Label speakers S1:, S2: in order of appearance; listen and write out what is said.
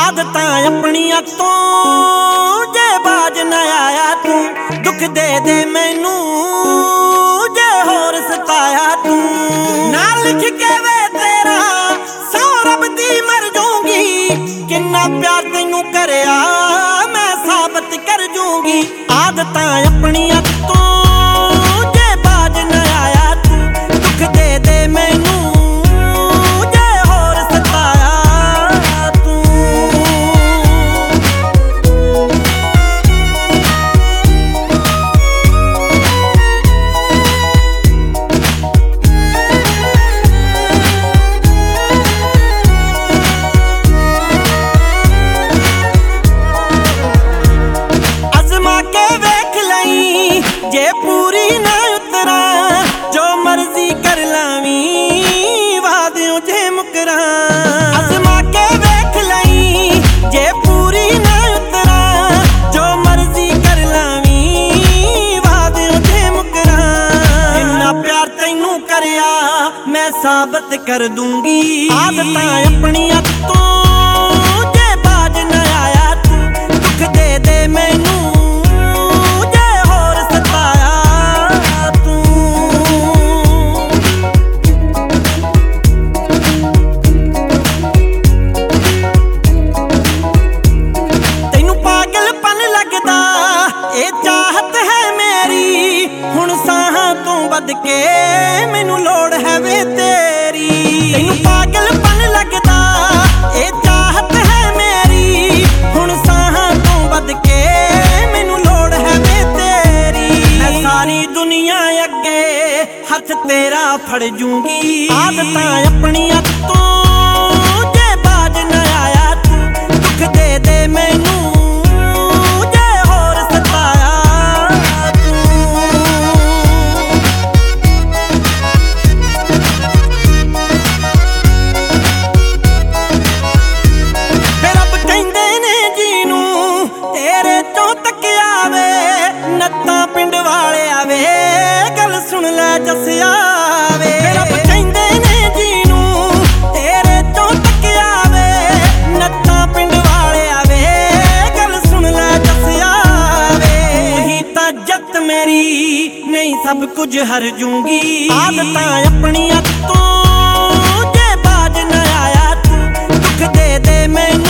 S1: आदतां अपनियां तो जे बाज न आया तू, दुख दे दे मैनू जे होर सताया तू। ना लिख के वे तेरा सौ रब दी मर जाऊंगी, किन्ना प्यार तैनू करया मैं साबित कर जूंगी। आदतां अपनियां तो जे बाज न आया तू, दुख दे दे मैनू जे पूरी ना उतरा जो मर्जी कर लावी, वादियों जे मुकरा। अजमा के वेख लई जे पूरी ना उतरा जो मर्जी कर लावी, वादियों जे मुकरा। इन्ना प्यार तैनू करया मैं साबित कर दूंगी। आदतां अपनियां तो जे बाज न आया तू, दुख दे दे मैनू के मैनू लोड़ है वे तेरी। तैनू पागलपन लगदा ए चाहत है मेरी, हुण साहां तों बद के मैनू लोड़ है वे तेरी। मैं सारी दुनिया अगे हथ तेरा फड़ जूंगी। आदतां अपनियां तो जे बाज न आया तू, दुख दे दे मैनू पिंड वाले आवे गल सुन लै जसिया वे। रब कहंदे ने जीनू तेरे चों तकिया वे, नत्ता पिंड वाले आवे गल सुन लै जसिया वे। ही तां जत मेरी नहीं सब कुछ हर जूंगी। आदतां अपनियां तो जे बाज न आया तू, दुख दे दे मैनू